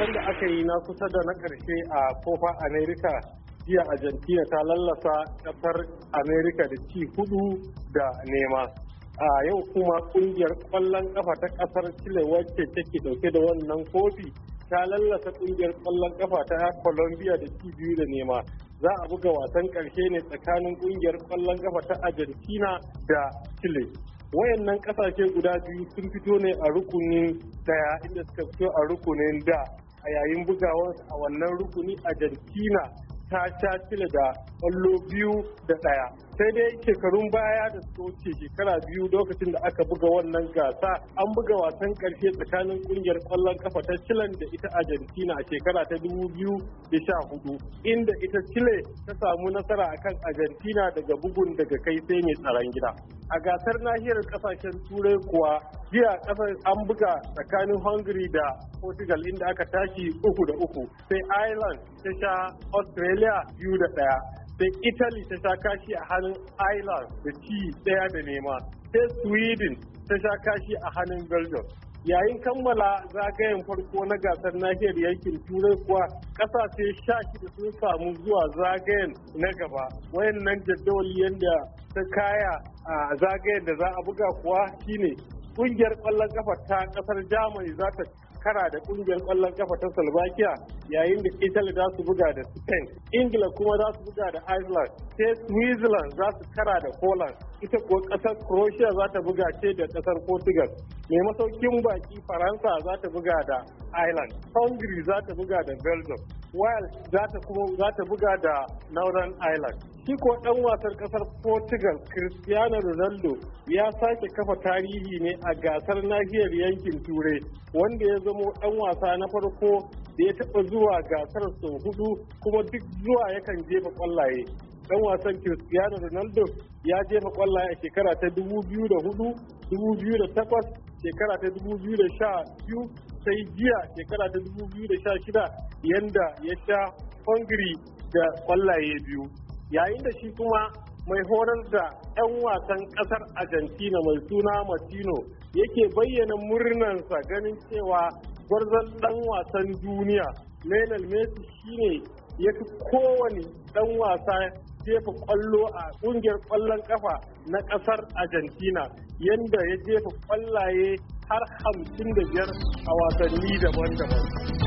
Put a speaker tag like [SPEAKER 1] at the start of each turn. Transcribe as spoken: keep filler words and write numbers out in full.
[SPEAKER 1] wasan da aka yi na kusa da na ƙarshe a Copa America jiya Argentina ta lallasa ƙasar America da ci hudu da nema. A yau kuma ƙungiyar ƙwallon ƙafa ta ƙasar Chile wacce take ɗauke da wannan kofi ta lallasa ƙungiyar ƙwallon ƙafa ta Colombia da ci biyu da nema. Za a buga wasan ƙarshe ne tsakanin ƙungiyar ƙwallon ƙafa ta Argentina da Chile. Wayannan ƙasashe guda biyu sun fito ne a rukunin daya inda suka fito a rukunin da a yayin bugawarsu a wannan rukuni Argentina ta sha Chile da ƙwallo biyu da ɗaya. Sai dai shekarun baya da suka wuce shekara biyu lokacin da aka buga wannan gasa an buga wasan ƙarshe tsakanin ƙungiyar ƙwallon kafa ta Chile da ita Argentina a shekara ta dubu biyu da sha hudu inda ita Chile ta samu nasara akan Argentina daga bugun daga kai sai mai tsaron gida. A gasar nahiyar kasashen turai kuwa jiya kasar an buga tsakanin Hungary da Portugal inda aka tashi uku da uku sai Ireland ta sha Australia biyu da ɗaya. sai Italy ta sha kashi a hannun Ireland da ci ɗaya da nema sai Sweden ta sha kashi a hannun Belgium. Yayin kammala zagayen farko na gasar nahiyar yankin turai kuwa ƙasashe sha shida sun samu zuwa zagayen na gaba. Wayannan jadawali yadda ta kaya a zagayen da za a buga kuwa shine ƙungiyar ƙwallon kafa ta ƙasar Germany za ta kara da kungiyar kwallon kafa ta Slovakia yayin da Italy za su buga da Spain, Ingila kuma za su buga da Iceland, sai Switzerland za su kara da Poland, ita kuwa kasar Croatia za ta buga ce da kasar Portugal. Mai masaukin baki Faransa za ta buga da Ireland, Hungary za ta buga da Belgium, Wales za ta kuma za ta buga da Northern Ireland. Shi ko dan wasan kasar Portugal Cristiano Ronaldo ya sake kafa tarihi ne a gasar nahiyar yankin Turai wanda ya zamo dan wasa na farko da ya taba zuwa gasar sau hudu kuma duk zuwa yakan jefa kwallaye. Dan wasan Cristiano Ronaldo ya jefa kwallaye a shekara ta dubu biyu da hudu, dubu biyu da takwas, shekara ta dubu biyu da sha biyu, sai jiya shekara ta dubu biyu da sha shida yanda ya sha Hungary da kwallaye biyu. Yayin da shi kuma mai horar da 'yan wasan kasar Argentina mai suna Martino yake bayyana murnansa ganin cewa gwarzon dan wasan duniya Lionel Messi shine ya fi kowane dan wasa jefa kwallo a kungiyar kwallon kafa na kasar Argentina yanda ya jefa kwallaye har hamsin da biyar a wasanni daban-daban.